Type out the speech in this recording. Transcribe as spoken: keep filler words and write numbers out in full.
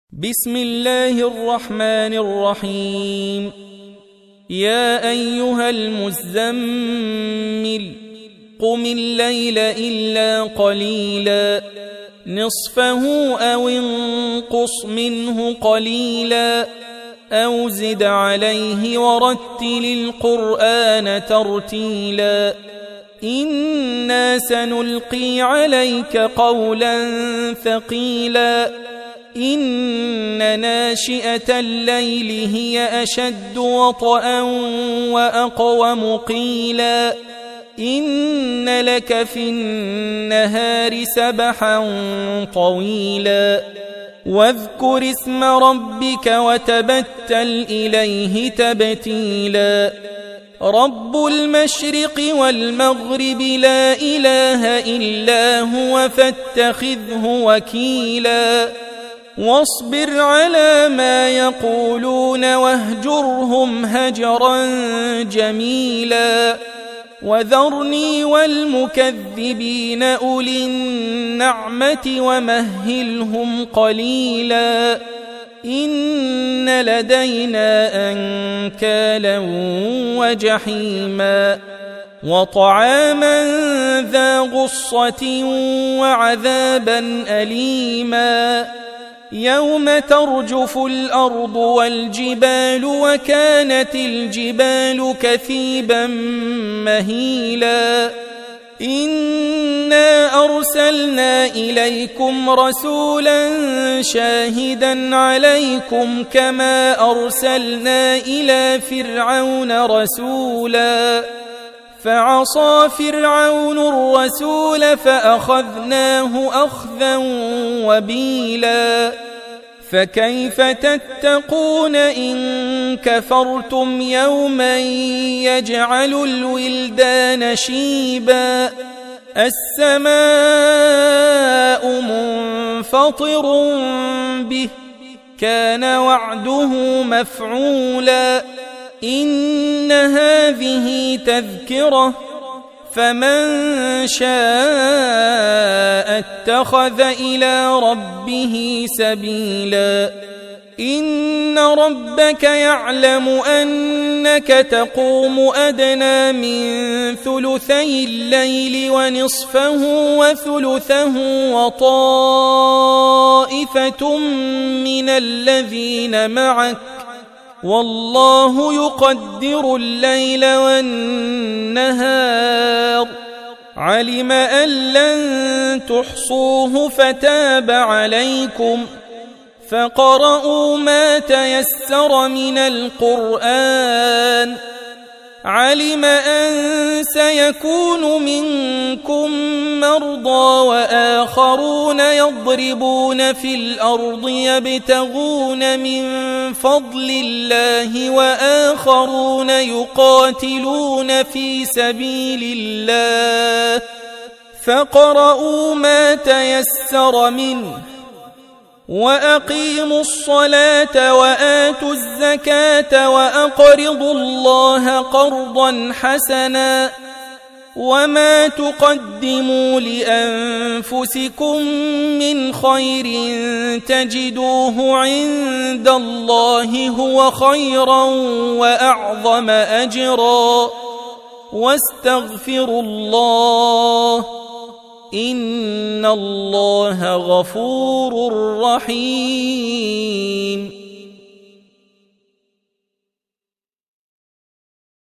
بسم الله الرحمن الرحيم. يا أيها المزمل قم الليل إلا قليلا نصفه أو انقص منه قليلا أو زد عليه ورتل القرآن ترتيلا إنا سنلقي عليك قولا ثقيلا إن ناشئة الليل هي أشد وطئا وأقوم قيلا إن لك في النهار سبحا طويلا واذكر اسم ربك وتبتل إليه تبتيلا رب المشرق والمغرب لا إله إلا هو فاتخذه وكيلا واصبر على ما يقولون واهجرهم هجرا جميلا وذرني والمكذبين أولي النعمة ومهلهم قليلا إن لدينا أنكالا وجحيما وطعاما ذا غصة وعذابا أليما يوم ترجف الأرض والجبال وكانت الجبال كثيبا مهيلا إنا أرسلنا إليكم رسولا شاهدا عليكم كما أرسلنا إلى فرعون رسولا فعصى فرعون الرسول فأخذناه أخذا وبيلا فكيف تتقون إن كفرتم يوما يجعل الولدان شيبا السماء منفطر به كان وعده مفعولا إن هذه تذكرة فمن شاء اتخذ إلى ربه سبيلا إن ربك يعلم أنك تقوم أدنى من ثلثي الليل ونصفه وثلثه وطائفة من الذين معك والله يقدر الليل والنهار علم أن لن تحصوه فتاب عليكم فقرؤوا ما تيسر من القرآن علم أن سيكون منكم مرضى وآخرون يضربون في الأرض يبتغون من فضل الله وآخرون يقاتلون في سبيل الله فقرؤوا ما تيسر منه وأقيموا الصلاة وآتوا الزكاة وأقرضوا الله قرضا حسنا وما تقدموا لأنفسكم من خير تجدوه عند الله هو خيرا وأعظم أجرا واستغفروا الله إن الله غفور رحيم.